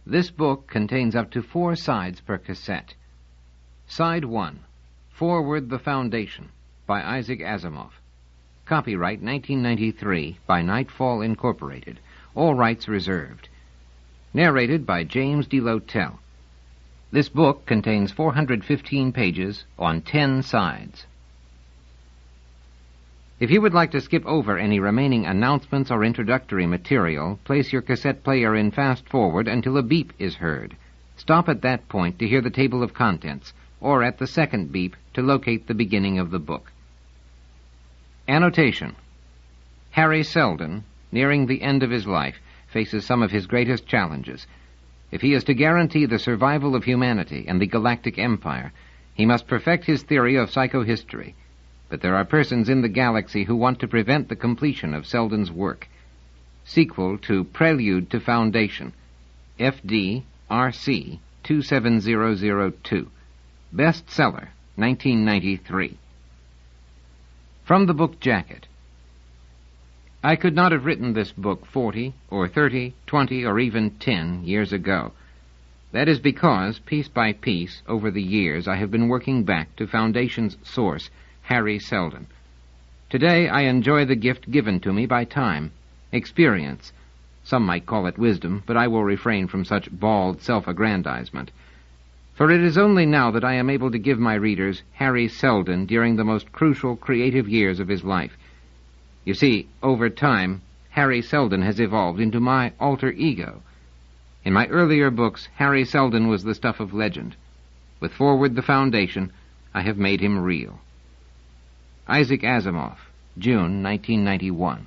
This book contains up to 4 sides per cassette. Side 1, Forward the Foundation, by Isaac Asimov. Copyright 1993 by Nightfall Incorporated. All rights reserved. Narrated by James D. Lotell. This book contains 415 pages on 10 sides. If you would like to skip over any remaining announcements or introductory material, place your cassette player in fast forward until a beep is heard. Stop at that point to hear the table of contents, or at the second beep to locate the beginning of the book. Annotation. Harry Seldon, nearing the end of his life, faces some of his greatest challenges. If he is to guarantee the survival of humanity and the galactic empire, he must perfect his theory of psychohistory. But there are persons in the galaxy who want to prevent the completion of Seldon's work. Sequel to Prelude to Foundation, FD RC 27002. Bestseller, 1993. From the book jacket. I could not have written this book 40 or 30, 20, or even 10 years ago. That is because, piece by piece, over the years, I have been working back to Foundation's source, Harry Seldon. Today I enjoy the gift given to me by time, experience. Some might call it wisdom, but I will refrain from such bald self-aggrandizement. For it is only now that I am able to give my readers Harry Seldon during the most crucial creative years of his life. You see, over time, Harry Seldon has evolved into my alter ego. In my earlier books, Harry Seldon was the stuff of legend. With Forward the Foundation, I have made him real. Isaac Asimov, June 1991.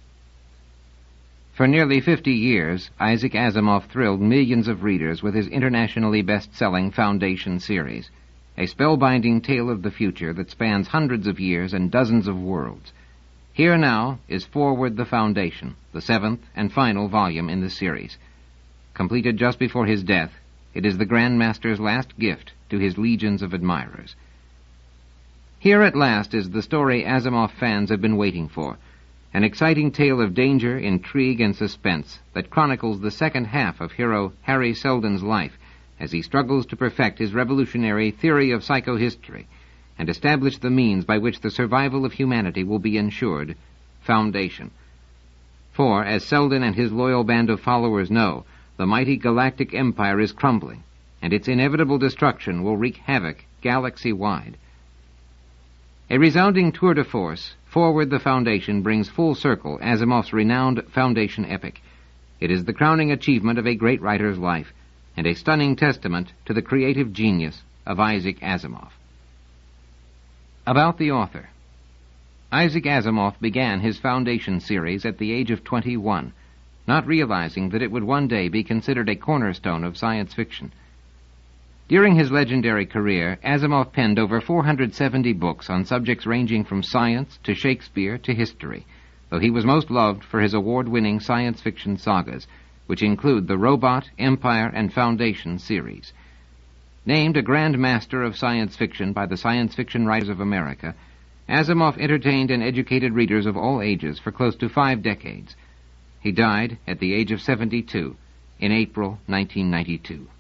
For nearly 50 years, Isaac Asimov thrilled millions of readers with his internationally best-selling Foundation series, a spellbinding tale of the future that spans hundreds of years and dozens of worlds. Here now is Forward the Foundation, the 7th and final volume in the series. Completed just before his death, it is the Grand Master's last gift to his legions of admirers. Here at last is the story Asimov fans have been waiting for, an exciting tale of danger, intrigue, and suspense that chronicles the second half of hero Harry Seldon's life as he struggles to perfect his revolutionary theory of psychohistory and establish the means by which the survival of humanity will be ensured, Foundation. For, as Seldon and his loyal band of followers know, the mighty galactic empire is crumbling, and its inevitable destruction will wreak havoc galaxy-wide. A resounding tour de force, Forward the Foundation brings full circle Asimov's renowned Foundation epic. It is the crowning achievement of a great writer's life, and a stunning testament to the creative genius of Isaac Asimov. About the author. Isaac Asimov began his Foundation series at the age of 21, not realizing that it would one day be considered a cornerstone of science fiction. During his legendary career, Asimov penned over 470 books on subjects ranging from science to Shakespeare to history, though he was most loved for his award-winning science fiction sagas, which include the Robot, Empire, and Foundation series. Named a Grand Master of Science Fiction by the Science Fiction Writers of America, Asimov entertained and educated readers of all ages for close to 5 decades. He died at the age of 72 in April 1992.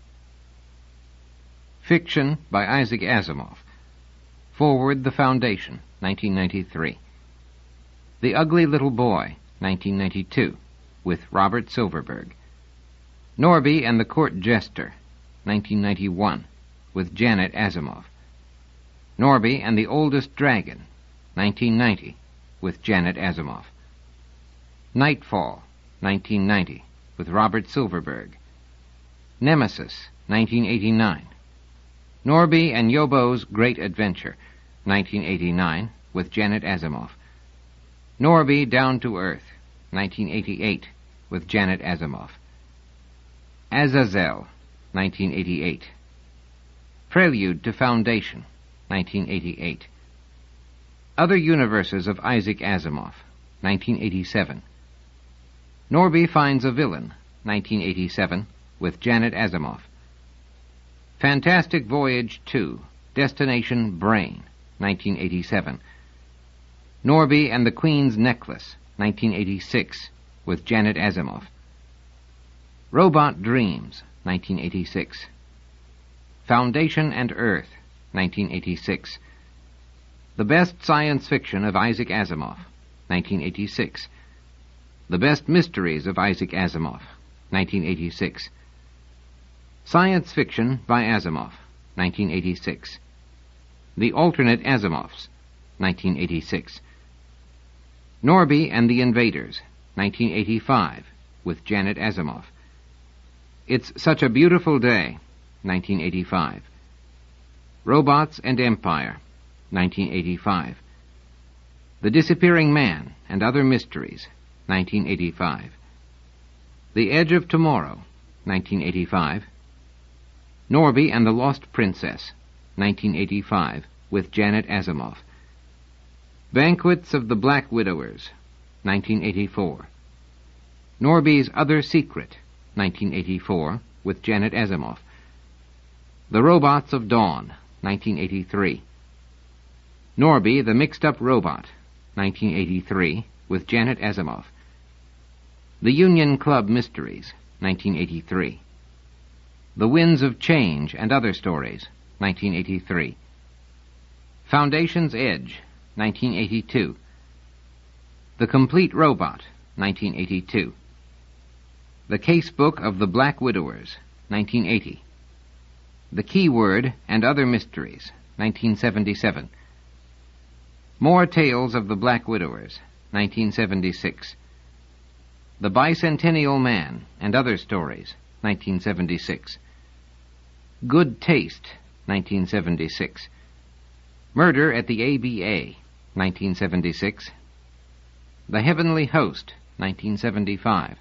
Fiction by Isaac Asimov. Forward the Foundation, 1993. The Ugly Little Boy, 1992, with Robert Silverberg. Norby and the Court Jester, 1991, with Janet Asimov. Norby and the Oldest Dragon, 1990, with Janet Asimov. Nightfall, 1990, with Robert Silverberg. Nemesis, 1989. Norby and Yobo's Great Adventure, 1989, with Janet Asimov. Norby Down to Earth, 1988, with Janet Asimov. Azazel, 1988. Prelude to Foundation, 1988. Other Universes of Isaac Asimov, 1987. Norby Finds a Villain, 1987, with Janet Asimov. Fantastic Voyage 2, Destination Brain, 1987. Norby and the Queen's Necklace, 1986, with Janet Asimov. Robot Dreams, 1986. Foundation and Earth, 1986. The Best Science Fiction of Isaac Asimov, 1986. The Best Mysteries of Isaac Asimov, 1986. Science Fiction by Asimov, 1986. The Alternate Asimovs, 1986. Norby and the Invaders, 1985, with Janet Asimov. It's Such a Beautiful Day, 1985. Robots and Empire, 1985. The Disappearing Man and Other Mysteries, 1985. The Edge of Tomorrow, 1985. Norby and the Lost Princess, 1985, with Janet Asimov. Banquets of the Black Widowers, 1984. Norby's Other Secret, 1984, with Janet Asimov. The Robots of Dawn, 1983. Norby, the Mixed-Up Robot, 1983, with Janet Asimov. The Union Club Mysteries, 1983. The Winds of Change and Other Stories, 1983. Foundation's Edge, 1982. The Complete Robot, 1982. The Casebook of the Black Widowers, 1980. The Keyword and Other Mysteries, 1977. More Tales of the Black Widowers, 1976. The Bicentennial Man and Other Stories, 1976. Good Taste, 1976. Murder at the ABA, 1976. The Heavenly Host, 1975.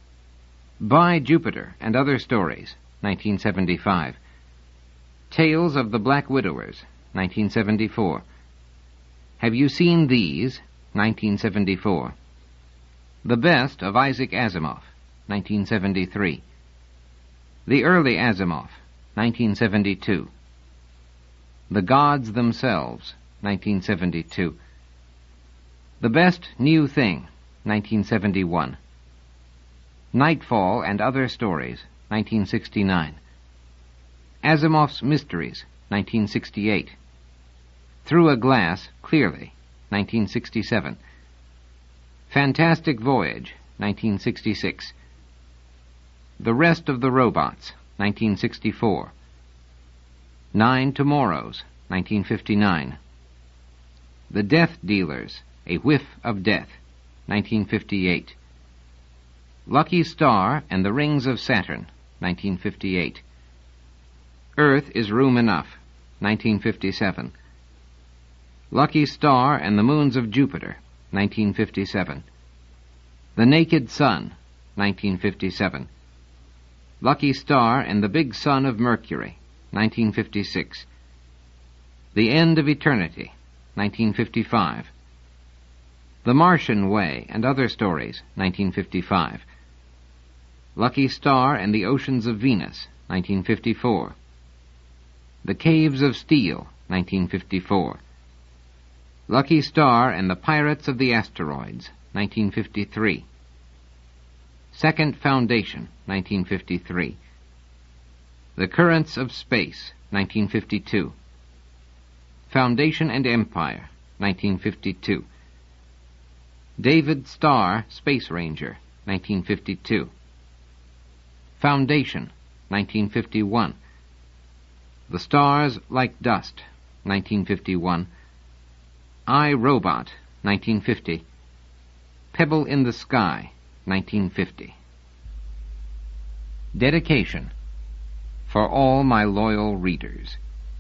By Jupiter and Other Stories, 1975. Tales of the Black Widowers, 1974. Have You Seen These, 1974. The Best of Isaac Asimov, 1973. The Early Asimov, 1972. The Gods Themselves, 1972. The Best New Thing, 1971. Nightfall and Other Stories, 1969. Asimov's Mysteries, 1968. Through a Glass, Clearly, 1967. Fantastic Voyage, 1966. The Rest of the Robots, 1964. Nine Tomorrows, 1959. The Death Dealers, A Whiff of Death, 1958. Lucky Star and the Rings of Saturn, 1958. Earth is Room Enough, 1957. Lucky Star and the Moons of Jupiter, 1957. The Naked Sun, 1957. Lucky Star and the Big Sun of Mercury, 1956. The End of Eternity, 1955. The Martian Way and Other Stories, 1955. Lucky Star and the Oceans of Venus, 1954. The Caves of Steel, 1954. Lucky Star and the Pirates of the Asteroids, 1953. Second Foundation, 1953. The Currents of Space, 1952. Foundation and Empire, 1952. David Starr, Space Ranger, 1952. Foundation, 1951. The Stars Like Dust, 1951. I, Robot, 1950. Pebble in the Sky, 1950. Dedication. For all my loyal readers.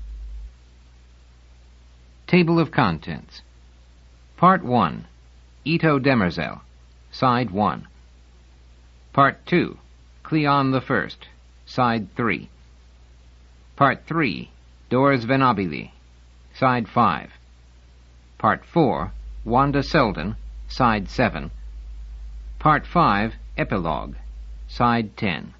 Table of Contents. Part 1. Ito Demerzel, Side 1. Part 2. Cleon the First, Side 3. Part 3. Dors Venabili, Side 5. Part 4. Wanda Selden, Side 7. Part 5. Epilogue, Side 10.